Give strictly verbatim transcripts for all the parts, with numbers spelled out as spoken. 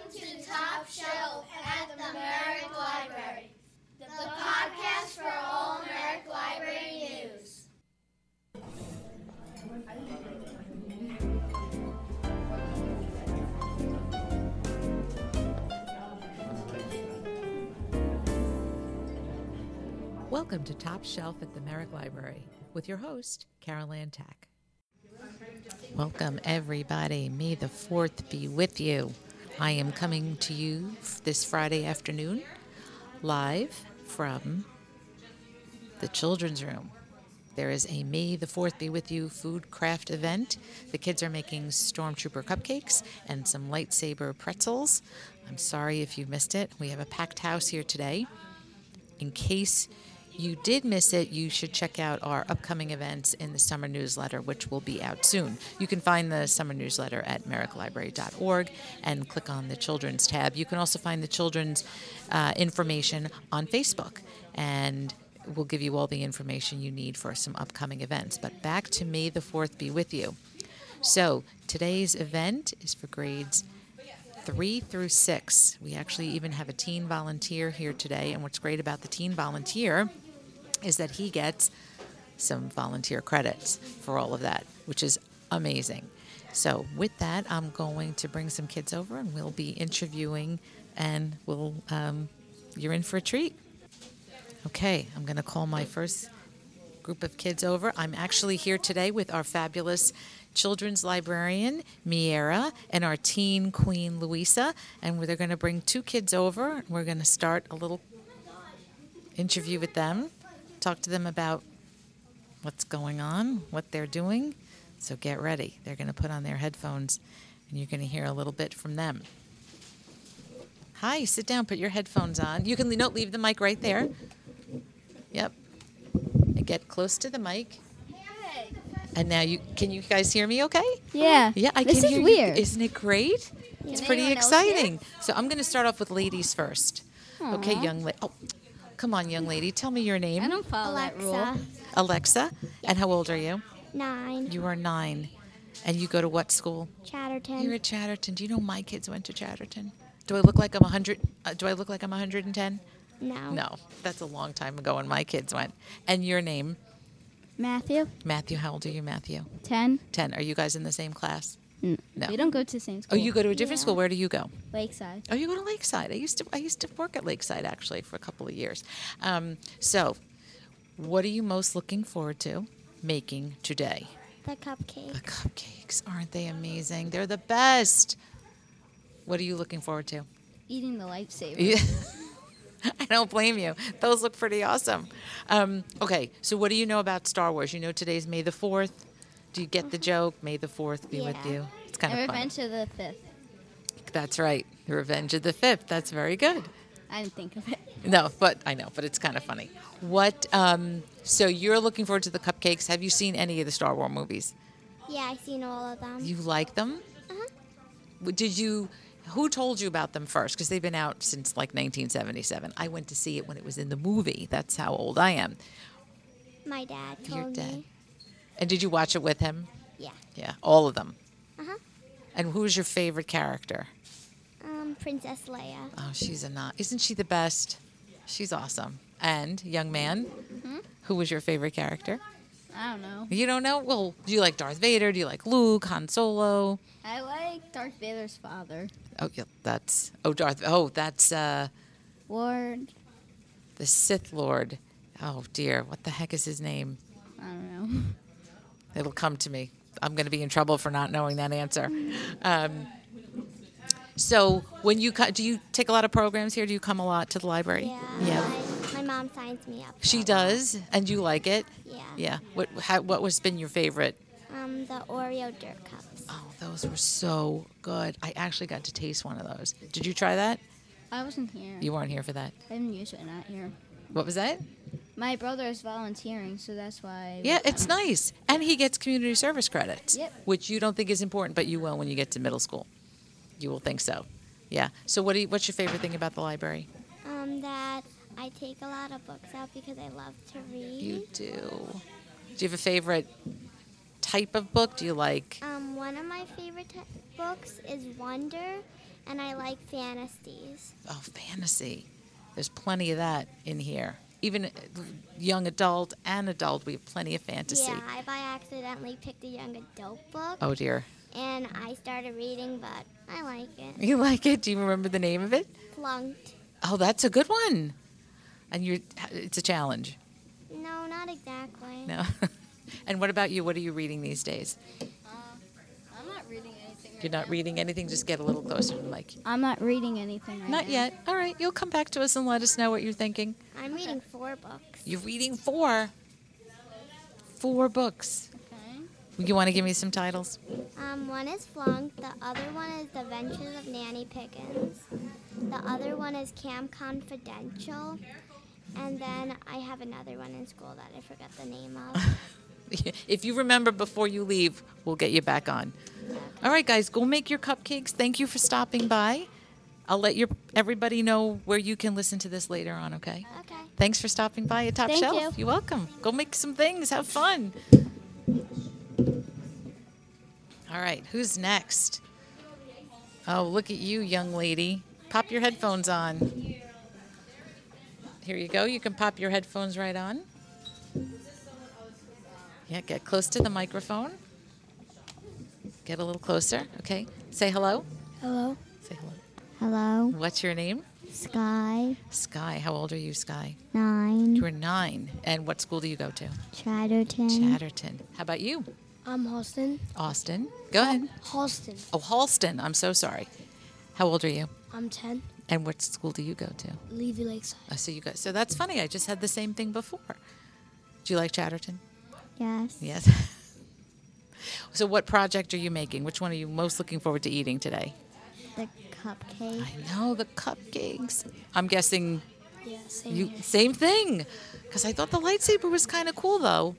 to Top Shelf at the Merrick Library, the podcast for all Merrick Library news. Welcome to Top Shelf at the Merrick Library with your host, Carol Ann Tack. Welcome, everybody. May the fourth be with you. I am coming to you this Friday afternoon, live from the Children's Room. There is a May the fourth be with you food craft event. The kids are making Stormtrooper cupcakes and some lightsaber pretzels. I'm sorry if you missed it. We have a packed house here today. In case you did miss it, you should check out our upcoming events in the summer newsletter, which will be out soon. You can find the summer newsletter at merrick library dot org and click on the Children's tab. You can also find the children's uh, information on Facebook, and we'll give you all the information you need for some upcoming events. But back to May the fourth be with you. So today's event is for grades three through six. We actually even have a teen volunteer here today, and what's great about the teen volunteer is that he gets some volunteer credits for all of that, which is amazing. So with that, I'm going to bring some kids over, and we'll be interviewing, and we'll um, you're in for a treat. Okay, I'm going to call my first group of kids over. I'm actually here today with our fabulous children's librarian, Miera, and our teen queen, Louisa, and they're going to bring two kids over. We're going to start a little interview with them, talk to them about what's going on, what they're doing. So get ready. They're going to put on their headphones, and you're going to hear a little bit from them. Hi, sit down, put your headphones on. You can no, leave the mic right there. Yep. And get close to the mic. And now you can you guys hear me okay? Yeah. Yeah, I this can is hear weird. you. Isn't it great? Yeah. It's Can pretty anyone else exciting. So I'm going to start off with ladies first. Aww. Okay, young lady. Oh, come on, young lady. Tell me your name. I don't follow that rule. Alexa. Alexa. And how old are you? Nine. You are nine. And you go to what school? Chatterton. You're at Chatterton. Do you know my kids went to Chatterton? Do I look like I'm one hundred? Uh, do I look like I'm one hundred ten? No. No. That's a long time ago when my kids went. And your name? Matthew, Matthew. How old are you, Matthew? ten. ten. Are you guys in the same class? Mm. No. We don't go to the same Oh, school. you go to a different Yeah. school. Where do you go? Lakeside. Oh, you go to Lakeside. I used to I used to work at Lakeside actually for a couple of years. Um, so, what are you most looking forward to making today? The cupcake. The cupcakes. Aren't they amazing? They're the best. What are you looking forward to? Eating the lightsaber. Yeah. I don't blame you. Those look pretty awesome. Um, okay, so what do you know about Star Wars? You know today's May the fourth. Do you get the joke? May the fourth be with Yeah. you. It's kind And of fun. Revenge of the Fifth. That's right. The Revenge of the Fifth. That's very good. I didn't think of it. No, but I know, but it's kind of funny. What? Um, so you're looking forward to the cupcakes. Have you seen any of the Star Wars movies? Yeah, I've seen all of them. You like them? Uh-huh. Did you? Who told you about them first? Because they've been out since like nineteen seventy-seven. I went to see it when it was in the movie. That's how old I am. My dad told Your dad. me. And did you watch it with him? Yeah. Yeah, all of them. Uh-huh. And who's your favorite character? Um, Princess Leia. Oh, she's a not. Isn't she the best? She's awesome. And young man, Mm-hmm. who was your favorite character? I don't know. You don't know? Well, do you like Darth Vader? Do you like Luke, Han Solo? I like Darth Vader's father. Oh, yeah, that's oh Darth. Oh, that's uh, Lord. the Sith Lord. Oh dear, what the heck is his name? I don't know. It'll come to me. I'm going to be in trouble for not knowing that answer. Um, so, when you co- do you take a lot of programs here? Do you come a lot to the library? Yeah. Yeah. My, my mom signs me up. She for a does, and you like it. lot. Yeah. Yeah. What how, what was been your favorite? Um, the Oreo dirt cups. Oh, those were so good. I actually got to taste one of those. Did you try that? I wasn't here. You weren't here for that. I'm usually not here. What was that? My brother is volunteering, so that's why. Yeah, it's nice. And he gets community service credits, Yep. which you don't think is important, but you will when you get to middle school. You will think so. Yeah. So what do you, what's your favorite thing about the library? Um, that I take a lot of books out because I love to read. You do. Do you have a favorite type of book? Do you like? Um, one of my favorite t- books is Wonder, and I like fantasies. Oh, fantasy. There's plenty of that in here. Even uh, young adult and adult, we have plenty of fantasy. Yeah, I by accidentally picked a young adult book, Oh, dear. and I started reading, but I like it. You like it? Do you remember the name of it? Flunked. Oh, that's a good one. And you're, it's a challenge. No, not exactly. No. And what about you? What are you reading these days? I'm not reading anything. You're not reading anything? Just get a little closer to the mic. I'm not reading anything right Not now. yet. All right. You'll come back to us and let us know what you're thinking. I'm reading four books. You're reading four. Four books. Okay. You want to give me some titles? Um, one is Flunked. The other one is The Adventures of Nanny Pickens. The other one is Camp Confidential. And then I have another one in school that I forgot the name of. If you remember before you leave, we'll get you back on. All right, guys, go make your cupcakes. Thank you for stopping by. I'll let your everybody know where you can listen to this later on, okay? Okay. Thanks for stopping by at Top Thank Shelf. you. You're welcome. Go make some things. Have fun. All right, who's next? Oh, look at you, young lady. Pop your headphones on. Here you go. You can pop your headphones right on. Yeah, get close to the microphone. Get a little closer. Okay. Say hello. Hello. Say hello. Hello. What's your name? Sky. Sky. How old are you, Sky? Nine. You're nine. And what school do you go to? Chatterton. Chatterton. How about you? I'm Halston. Austin. Go ahead. Halston. Oh, Halston. I'm so sorry. How old are you? I'm ten. And what school do you go to? Levy Lakeside. Oh, so you go. So that's funny. I just had the same thing before. Do you like Chatterton? Yes. Yes. So what project are you making? Which one are you most looking forward to eating today? The cupcake. I know, the cupcakes. I'm guessing Yeah, same you here. same thing. Because I thought the lightsaber was kind of cool, though.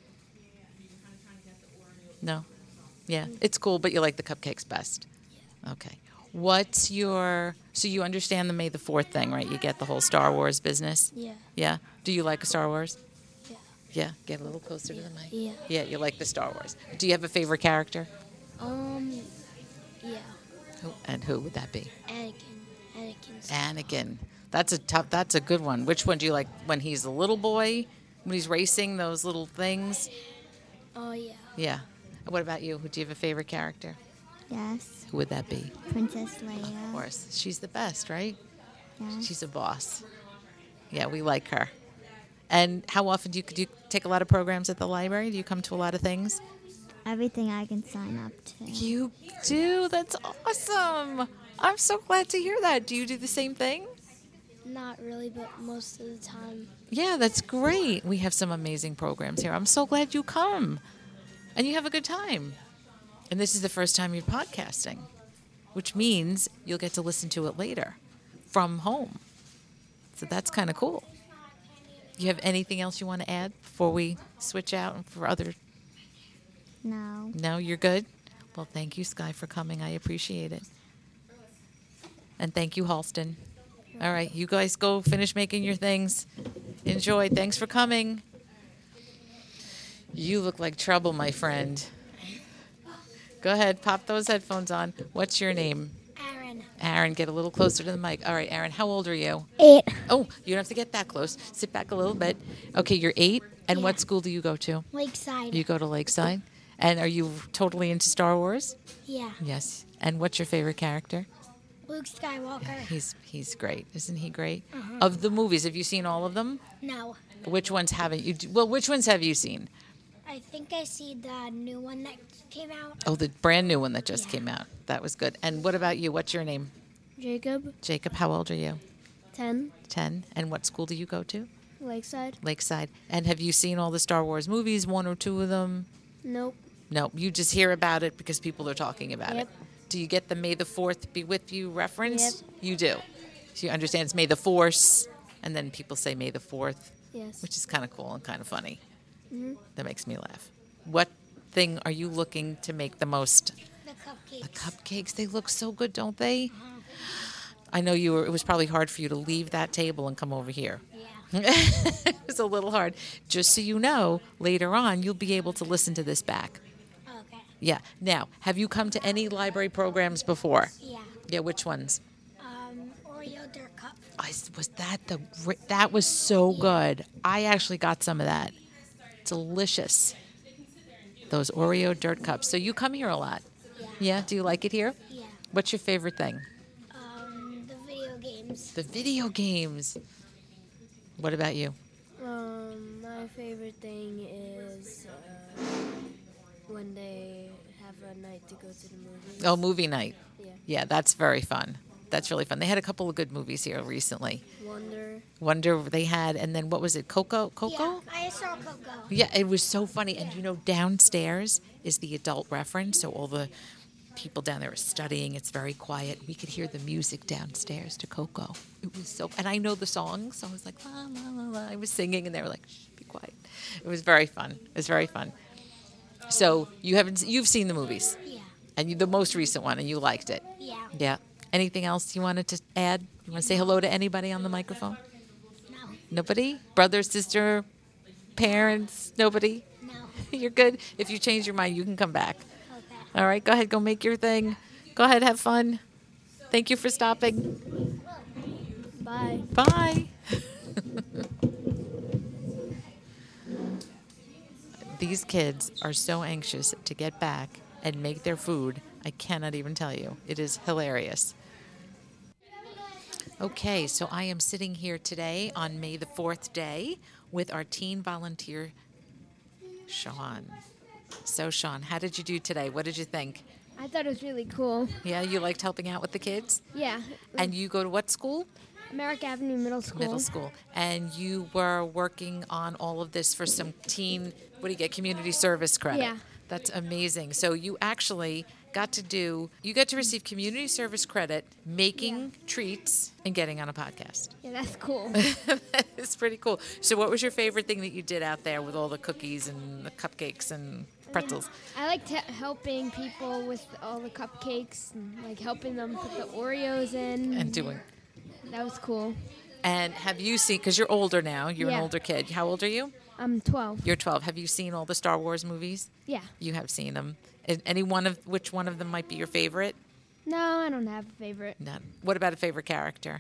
No? Yeah, it's cool, but you like the cupcakes best. Okay. What's your... So you understand the May the fourth thing, right? You get the whole Star Wars business? Yeah. Yeah? Do you like Star Wars? Yeah. Yeah? Get a little closer to the mic. Yeah. Yeah, you like the Star Wars. Do you have a favorite character? Um. Yeah. Who, and who would that be? Anakin. Anakin's. Anakin. That's a tough. That's a good one. Which one do you like? When he's a little boy, when he's racing those little things. Oh yeah. Yeah. What about you? Do you have a favorite character? Yes. Who would that be? Princess Leia. Of course, she's the best, right? Yes. She's a boss. Yeah, we like her. And how often do you do you take a lot of programs at the library? Do you come to a lot of things? Everything I can sign up to. You do. That's awesome. I'm so glad to hear that. Do you do the same thing? Not really, but most of the time. Yeah, that's great. We have some amazing programs here. I'm so glad you come. And you have a good time. And this is the first time you're podcasting, which means you'll get to listen to it later from home. So that's kind of cool. You have anything else you want to add before we switch out and for other? No. No, you're good? Well, thank you, Sky, for coming. I appreciate it. And thank you, Halston. All right, you guys go finish making your things. Enjoy. Thanks for coming. You look like trouble, my friend. Go ahead, pop those headphones on. What's your name? Aaron. Aaron, get a little closer to the mic. All right, Aaron, how old are you? Eight. Oh, you don't have to get that close. Sit back a little bit. Okay, you're eight. And Yeah. what school do you go to? Lakeside. You go to Lakeside. And are you totally into Star Wars? Yeah. Yes. And what's your favorite character? Luke Skywalker. He's he's great. Isn't he great? Of the movies, have you seen all of them? No. Which ones haven't you? Well, which ones have you seen? I think I see the new one that came out. Oh, the brand new one that just Yeah. came out. That was good. And what about you? What's your name? Jacob. Jacob, how old are you? Ten. ten. And what school do you go to? Lakeside. Lakeside. And have you seen all the Star Wars movies, one or two of them? Nope. No, you just hear about it because people are talking about Yep. it. Do you get the May the fourth be with you reference? Yep. You do. So you understand it's May the Force, and then people say May the fourth, Yes. which is kind of cool and kind of funny. hmm That makes me laugh. What thing are you looking to make the most? The cupcakes. The cupcakes, they look so good, don't they? I know you were, it was probably hard for you to leave that table and come over here. Yeah. It was a little hard. Just so you know, later on, you'll be able to listen to this back. Yeah. Now, have you come to any library programs before? Yeah. Yeah, which ones? Um, Oreo Dirt Cup. I, was that the ri- that was so good. I actually got some of that. Delicious. Those Oreo dirt cups. So you come here a lot. Yeah. Yeah, do you like it here? Yeah. What's your favorite thing? Um, the video games. The video games. What about you? Um, my favorite thing is uh, when they have a night to go to the movies. Oh, movie night. Yeah. Yeah, that's very fun. That's really fun. They had a couple of good movies here recently. Wonder. Wonder they had, and then what was it? Coco? Coco? Yeah, I saw Coco. Yeah, it was so funny. And you know, downstairs is the adult reference, so all the people down there are studying. It's very quiet. We could hear the music downstairs to Coco. It was so, and I know the songs, so I was like, la la la la. I was singing, and they were like, shh, be quiet. It was very fun. It was very fun. So you haven't, you've seen the movies, Yeah. and you, the most recent one, and you liked it. Yeah. Yeah. Anything else you wanted to add? You want to say hello to anybody on the microphone? No. Nobody? Brother, sister, parents? Nobody? No. You're good. If you change your mind, you can come back. Okay. All right, go ahead, go make your thing. Go ahead, have fun. Thank you for stopping. Bye. Bye. These kids are so anxious to get back and make their food. I cannot even tell you. It is hilarious. Okay, so I am sitting here today on May the fourth day with our teen volunteer, Sean. So, Sean, how did you do today? What did you think? I thought it was really cool. Yeah, you liked helping out with the kids? Yeah. And you go to what school? Merrick Avenue Middle School. Middle school. And you were working on all of this for some teen, what do you get, community service credit? Yeah. That's amazing. So you actually got to do, you got to receive community service credit, making treats and getting on a podcast. Yeah, that's cool. That is pretty cool. So what was your favorite thing that you did out there with all the cookies and the cupcakes and pretzels? I liked he- helping people with all the cupcakes and like helping them put the Oreos in. And doing. That was cool. And have you seen, because you're older now, you're an Yeah. older kid. How old are you? I'm twelve. You're twelve. Have you seen all the Star Wars movies? Yeah. You have seen them. And any one of, which one of them might be your favorite? No, I don't have a favorite. None. What about a favorite character?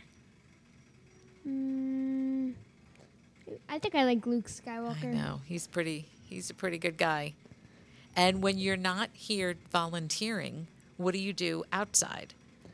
Mm, I think I like Luke Skywalker. I know. He's pretty, he's a pretty good guy. And when you're not here volunteering, what do you do outside?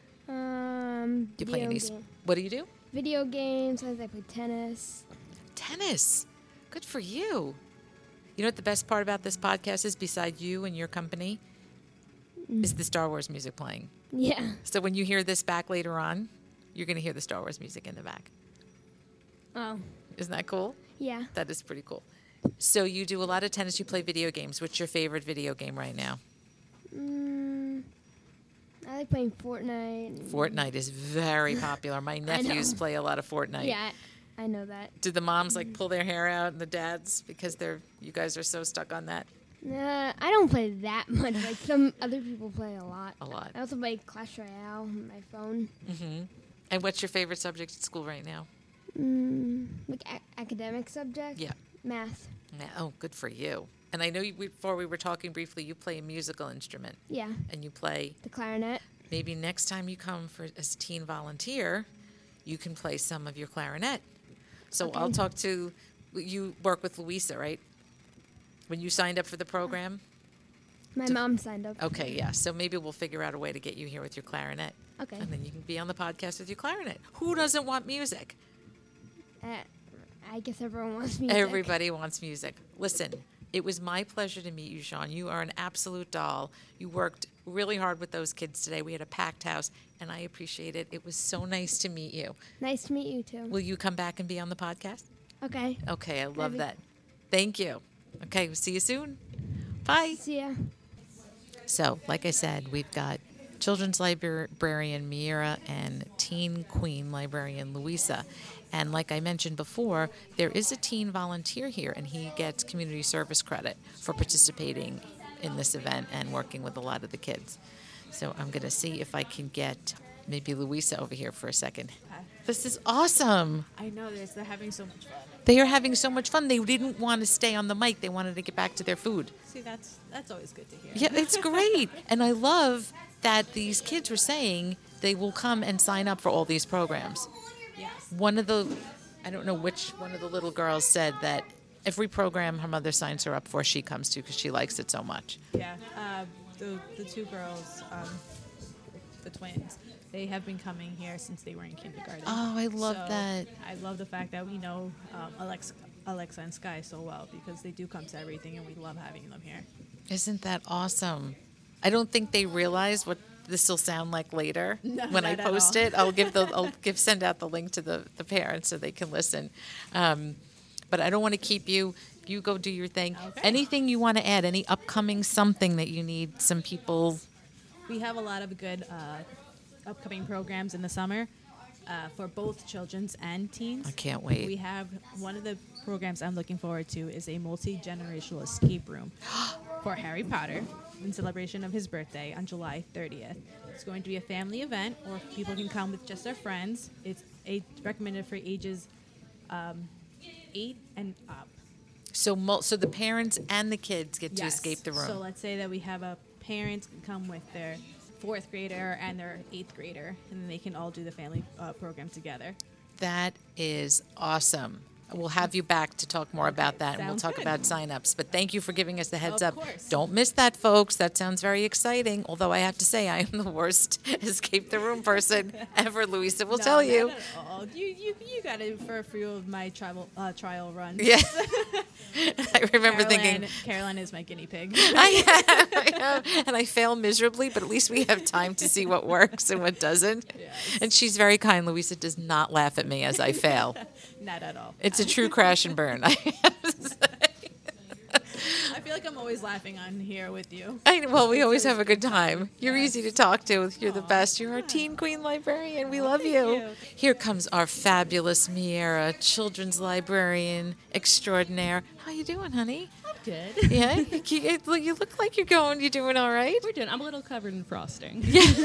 Um, Do you play video any, s- game- what do you do? video games. Sometimes I play tennis. Tennis. Good for you. You know what the best part about this podcast is, besides you and your company, is the Star Wars music playing. Yeah. So when you hear this back later on, you're going to hear the Star Wars music in the back. Oh. Isn't that cool? Yeah. That is pretty cool. So you do a lot of tennis. You play video games. What's your favorite video game right now? Mm, I like playing Fortnite. Fortnite is very popular. My nephews know. play a lot of Fortnite. Yeah, I know that. Do the moms like pull their hair out and the dads because they're you guys are so stuck on that? Nah, I don't play that much. Like some other people play a lot. A lot. I also play Clash Royale on my phone. Mm-hmm. And what's your favorite subject at school right now? Mm, like a- academic subject. Yeah. Math. Yeah. Oh, good for you. And I know you, before we were talking briefly, you play a musical instrument. Yeah. And you play. The clarinet. Maybe next time you come for as a teen volunteer, you can play some of your clarinet. So Okay. I'll talk to. You work with Louisa, right? When you signed up for the program. My To- mom signed up. Okay, yeah. So maybe we'll figure out a way to get you here with your clarinet. Okay. And then you can be on the podcast with your clarinet. Who doesn't want music? Uh, I guess everyone wants music. Everybody wants music. Listen, it was my pleasure to meet you, Sean. You are an absolute doll. You worked really hard with those kids today. We had a packed house, and I appreciate it. It was so nice to meet you. Nice to meet you too. Will you come back and be on the podcast? Okay. Okay, I love be- that. Thank you. Okay, we'll see you soon. Bye. See ya. So, like I said, we've got children's librarian Mira and teen queen librarian Louisa. And like I mentioned before, there is a teen volunteer here, and he gets community service credit for participating in this event and working with a lot of the kids. So I'm going to see if I can get maybe Louisa over here for a second. Okay. This is awesome. I know this. They're having so much fun. They are having so much fun. They didn't want to stay on the mic. They wanted to get back to their food. See, that's that's always good to hear. Yeah, it's great. And I love that these kids were saying they will come and sign up for all these programs. Yes. One of the, I don't know which one of the little girls said that every program her mother signs her up for, she comes to because she likes it so much. Yeah. Uh, the the two girls, um, the twins, they have been coming here since they were in kindergarten. Oh, I love So that. I love the fact that we know um, Alexa, Alexa and Sky so well because they do come to everything, and we love having them here. Isn't that awesome? I don't think they realize what this will sound like later No, when I not at post all. it. I'll give the I'll give send out the link to the, the parents so they can listen. Um, but I don't want to keep you. You go do your thing. Okay. Anything you want to add? Any upcoming something that you need some people? We have a lot of good uh, upcoming programs in the summer uh, for both children's and teens. I can't wait. We have one of the programs I'm looking forward to is a multi-generational escape room for Harry Potter in celebration of his birthday on July thirtieth. It's going to be a family event, or people can come with just their friends. It's a, recommended for ages um, eight and up. So mul- so the parents and the kids get to Yes. escape the room. So let's say that we have a parent come with their fourth grader and their eighth grader, and then they can all do the family uh, program together. That is awesome. We'll have you back to talk more about that, and we'll Sounds talk good. about signups. But thank you for giving us the heads Of up. course. Don't miss that, folks. That sounds very exciting. Although I have to say, I am the worst escape the room person ever. Louisa will No, tell you. not at all. You you you got it for a few of my travel uh, trial runs. Yeah. I remember Caroline, thinking, Caroline is my guinea pig. I have, I have, and I fail miserably, but at least we have time to see what works and what doesn't. Yes. And she's very kind. Louisa does not laugh at me as I fail. Not at all. It's a true crash and burn. I have to say. I feel like I'm always laughing on here with you. I, well, we always have a good time. You're easy to talk to. You're the best. You're our teen queen librarian. We love you. you. Here comes our fabulous Miera, children's librarian extraordinaire. How you doing, honey? I'm good. Yeah, you, you you look like you're going. You're doing all right. We're doing. I'm a little covered in frosting.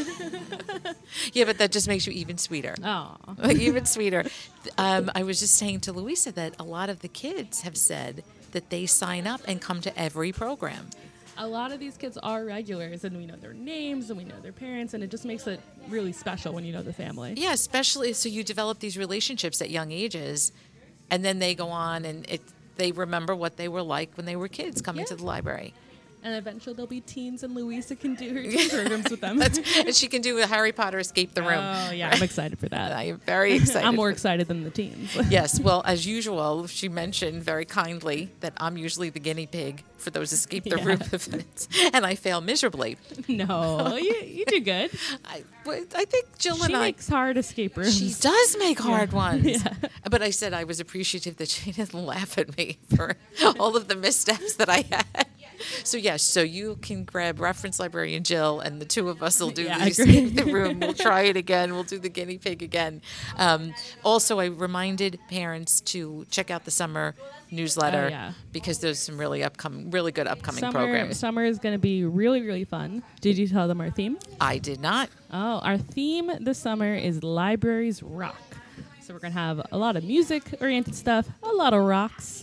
Yeah, but that just makes you even sweeter. Oh. Even sweeter. Um, I was just saying to Louisa that a lot of the kids have said that they sign up and come to every program. A lot of these kids are regulars, and we know their names, and we know their parents, and it just makes it really special when you know the family. Yeah, especially so you develop these relationships at young ages, and then they go on and it they remember what they were like when they were kids coming Yeah. to the library. And eventually there'll be teens, and Louisa can do her teen programs with them. That's, and she can do a Harry Potter escape the room. Oh, yeah, I'm excited for that. I am very excited. I'm more for- excited than the teens. Yes, well, as usual, she mentioned very kindly that I'm usually the guinea pig for those escape the Yeah. room events, and I fail miserably. No, you, you do good. I, well, I think Jill She and I. makes hard escape rooms. She does make hard ones. Yeah. But I said I was appreciative that she didn't laugh at me for all of the missteps that I had. So, yes, so you can grab reference librarian Jill, and the two of us will do Yeah, the I escape agree. the room. We'll try it again. We'll do the guinea pig again. Um, also, I reminded parents to check out the summer newsletter Oh, yeah. because there's some really upcoming, really good upcoming Summer, programs. summer is going to be really, really fun. Did you tell them our theme? I did not. Oh, our theme this summer is Libraries Rock. So we're going to have a lot of music-oriented stuff, a lot of rocks.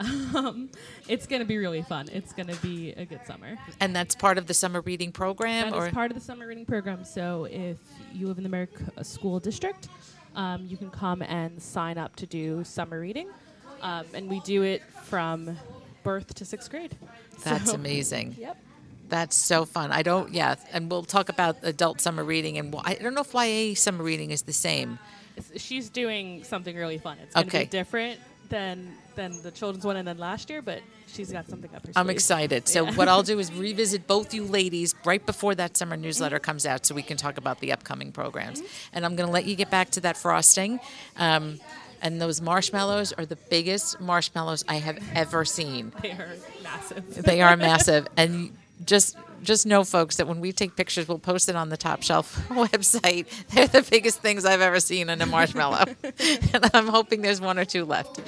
Um, it's going to be really fun. It's going to be a good summer. And that's part of the summer reading program? That or is part of the summer reading program. So if you live in the Merrick uh, School District, um, you can come and sign up to do summer reading. Um, and we do it from birth to sixth grade. That's So- amazing. Yep. That's so fun. I don't, yeah, and we'll talk about adult summer reading, and wh- I don't know if Y A summer reading is the same. It's- She's doing something really fun. It's going to Okay. be different than than the children's one and then last year, but she's got something up her I'm sleeve. excited. So Yeah. what I'll do is revisit both you ladies right before that summer newsletter comes out so we can talk about the upcoming programs. And I'm going to let you get back to that frosting. Um, and those marshmallows are the biggest marshmallows I have ever seen. They are massive. They are massive. And just just know, folks, that when we take pictures, we'll post it on the Top Shelf website. They're the biggest things I've ever seen in a marshmallow. And I'm hoping there's one or two left.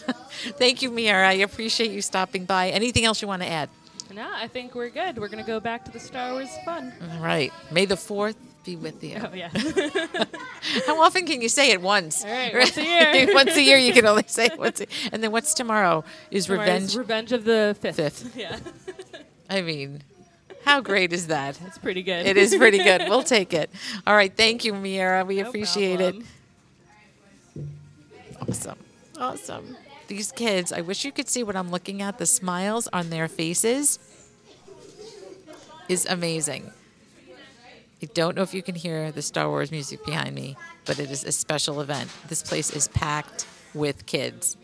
Thank you, Miera. I appreciate you stopping by. Anything else you want to add? No, I think we're good. We're going to go back to the Star Wars fun. All right. May the fourth be with you. Oh, yeah. How often can you say it once? All right, once a year. Once a year you can only say it once. A, and then what's tomorrow? Is Tomorrow's Revenge? Revenge of the Fifth. Fifth. Yeah. I mean, how great is that? It's pretty good. It is pretty good. We'll take it. All right. Thank you, Miera. We No appreciate problem. it. Awesome. Awesome. These kids, I wish you could see what I'm looking at. The smiles on their faces is amazing. I don't know if you can hear the Star Wars music behind me, but it is a special event. This place is packed with kids.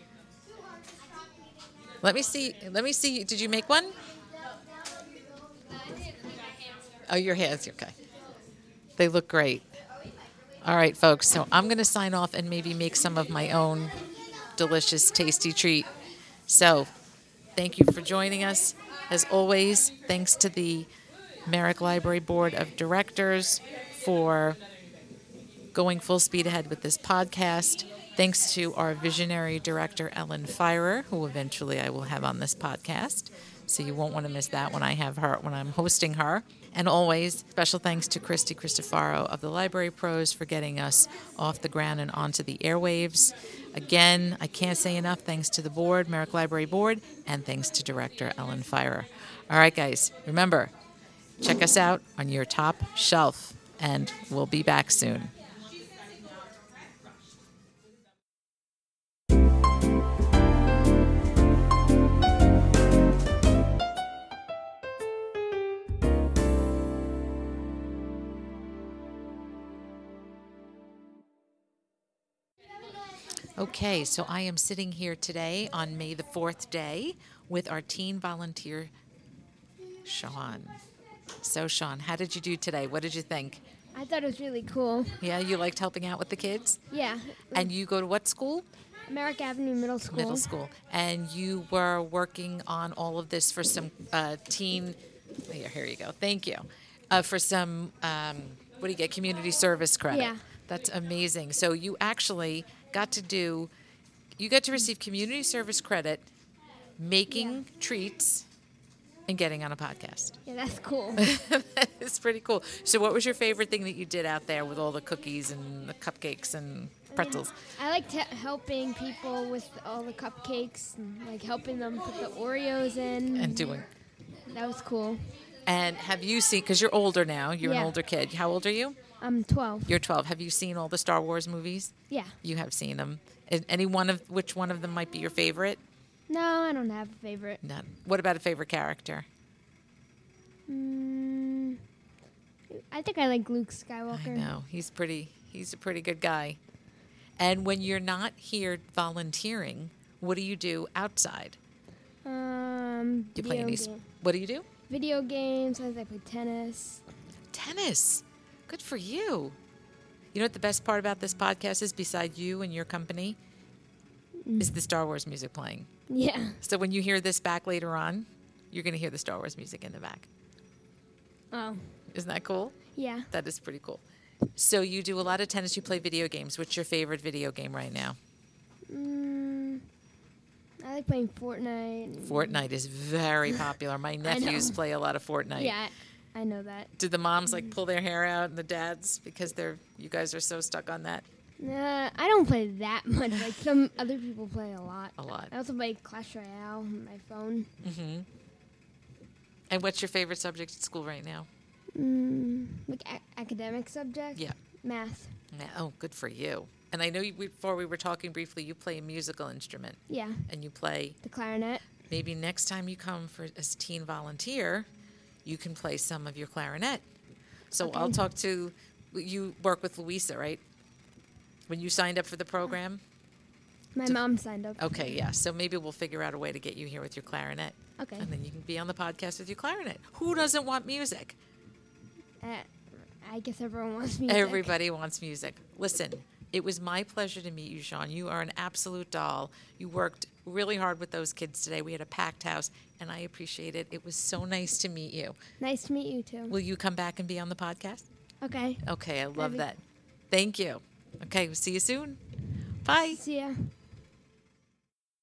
Let me see. Let me see. Did you make one? Oh, your hands. Okay. They look great. All right, folks. So I'm going to sign off and maybe make some of my own delicious, tasty treat. So thank you for joining us. As always, thanks to the Merrick Library Board of Directors for going full speed ahead with this podcast. Thanks to our visionary director, Ellen Firer, who eventually I will have on this podcast. So you won't want to miss that when I have her, when I'm hosting her. And always, special thanks to Christy Cristofaro of the Library Pros for getting us off the ground and onto the airwaves. Again, I can't say enough thanks to the board, Merrick Library Board, and thanks to Director Ellen Firer. All right, guys, remember, check us out on your top shelf, and we'll be back soon. Okay, so I am sitting here today on May the fourth day with our teen volunteer, Sean. So, Sean, how did you do today? What did you think? I thought it was really cool. Yeah, you liked helping out with the kids? Yeah. And you go to what school? Merrick Avenue Middle School. Middle school. And you were working on all of this for some uh, teen, here, here you go, thank you, uh, for some, um, what do you get, community service credit. Yeah. That's amazing. So you actually got to do, you got to receive community service credit, making Yeah. treats, and getting on a podcast. Yeah, that's cool. That is pretty cool. So what was your favorite thing that you did out there with all the cookies and the cupcakes and pretzels? I liked he- helping people with all the cupcakes and like helping them put the Oreos in. And doing. That was cool. And have you seen, because you're older now, you're Yeah. an older kid. How old are you? I'm twelve. You're twelve. Have you seen all the Star Wars movies? Yeah. You have seen them. And any one of, which one of them might be your favorite? No, I don't have a favorite. None. What about a favorite character? Mm, I think I like Luke Skywalker. I know. He's pretty, he's a pretty good guy. And when you're not here volunteering, what do you do outside? Um, Do you play video any, s- game- what do you do? video games. Sometimes I play tennis. Tennis. Good for you. You know what the best part about this podcast is, besides you and your company, is the Star Wars music playing. Yeah. So when you hear this back later on, you're going to hear the Star Wars music in the back. Oh. Isn't that cool? Yeah. That is pretty cool. So you do a lot of tennis. You play video games. What's your favorite video game right now? Mm, I like playing Fortnite. Fortnite is very popular. My nephews know. play a lot of Fortnite. Yeah, I know that. Do the moms like pull their hair out and the dads because they're you guys are so stuck on that? Nah, I don't play that much. Like some other people play a lot. A lot. I also play Clash Royale on my phone. Mm-hmm. And what's your favorite subject at school right now? Mm, like a- academic subject. Yeah. Math. Ma- Oh, good for you. And I know you, before we were talking briefly, you play a musical instrument. Yeah. And you play, The clarinet. maybe next time you come for as a teen volunteer, you can play some of your clarinet. So Okay. I'll talk to, you work with Louisa, right? When you signed up for the program? My To- mom signed up. Okay, yeah. So maybe we'll figure out a way to get you here with your clarinet. Okay. And then you can be on the podcast with your clarinet. Who doesn't want music? Uh, I guess everyone wants music. Everybody wants music. Listen, it was my pleasure to meet you, Sean. You are an absolute doll. You worked really hard with those kids today. We had a packed house, and I appreciate it. It was so nice to meet you. Nice to meet you too. Will you come back and be on the podcast? Okay. Okay, I love That'd be- that. Thank you. Okay, we'll see you soon. Bye. See ya.